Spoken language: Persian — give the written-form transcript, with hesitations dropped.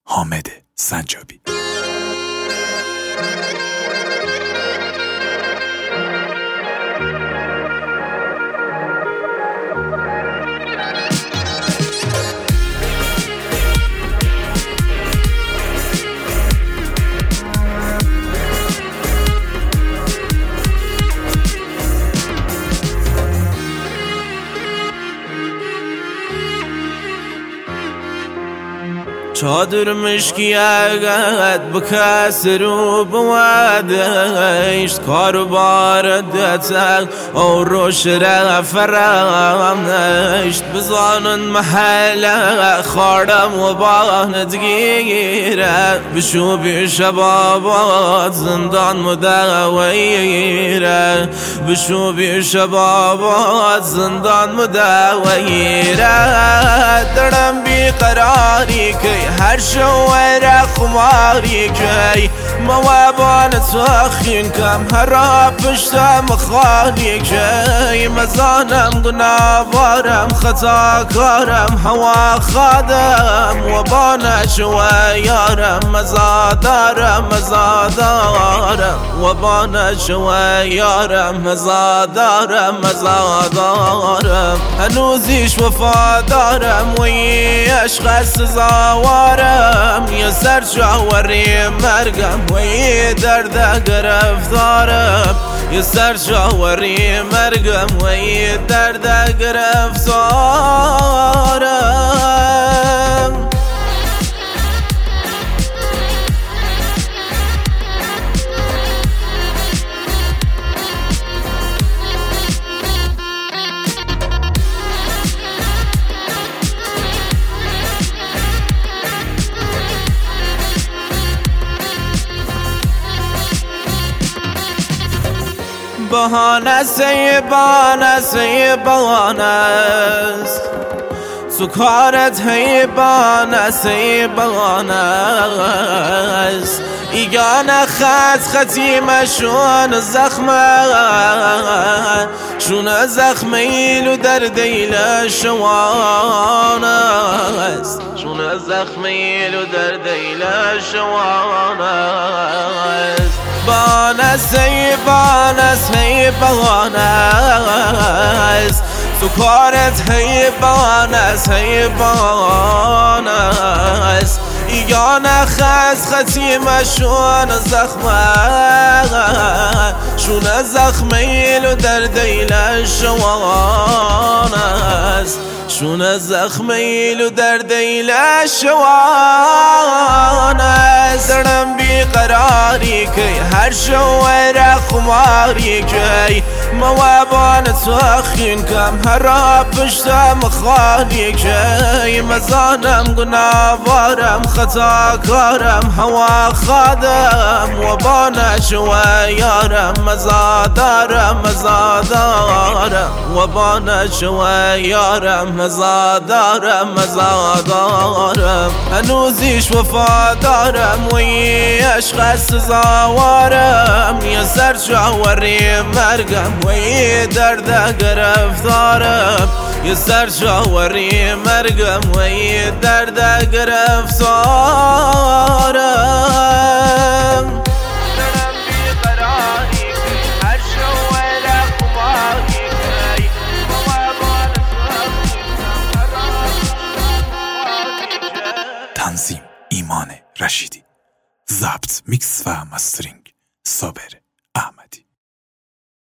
حامد سنجابی. چادر مشکیت بکسر و بوادشت کار باردت او روش رفرمشت بزانن محل خاردم و باند گیره بشو بی شبابات زندان مدویره بشو بی شبابات زندان مدویره درم بی قراری که هر شوارع خماری کی موابان تخین کم هر پشتم خالی کی مزانم گنابارم خطا کارم هوا خادم و بانش و یارم مزادارم مزادارم و بانش و یارم مزادارم مزادارم هنوزیش وفادارم و عشق سزاوارم یه سر شاوری مرگم و یه درد گرفتارم یه سر شاوری مرگم و یه درد گرفتارم بهانه سی بهانه سی بهانه است تو کارت هی بهانه سی بهانه است ایگانه خطیمه شون زخمه شون زخمه ایلو در دیل شوانه است شون زخمه ایلو در دیل شوانه است بانه سی بانه سی بانه است تو کارت هی بانه سی بانه است ایگانه خطیمه شون زخمه شون زخمه ایلو در دیل شوانه است شون زخمه ایلو در دیل شوانه است درم بی قراری که هر شوارع خماری که موابان تخین کم هر پشتم خالی که مزانم گنابارم خطا کارم هوا خادم و بانش و یارم مزادارم مزادارم و بانش و یارم مزادارم مزادارم هنوزیش وفادارم و یه عشق سزاوارم یه سر شاوری مرگم و یه درد گرفتارم یه سر شاوری مرگم و یه درد گرفتارم تنظیم ایمان رشیدی، ضبط میکس و مسترینگ صابر.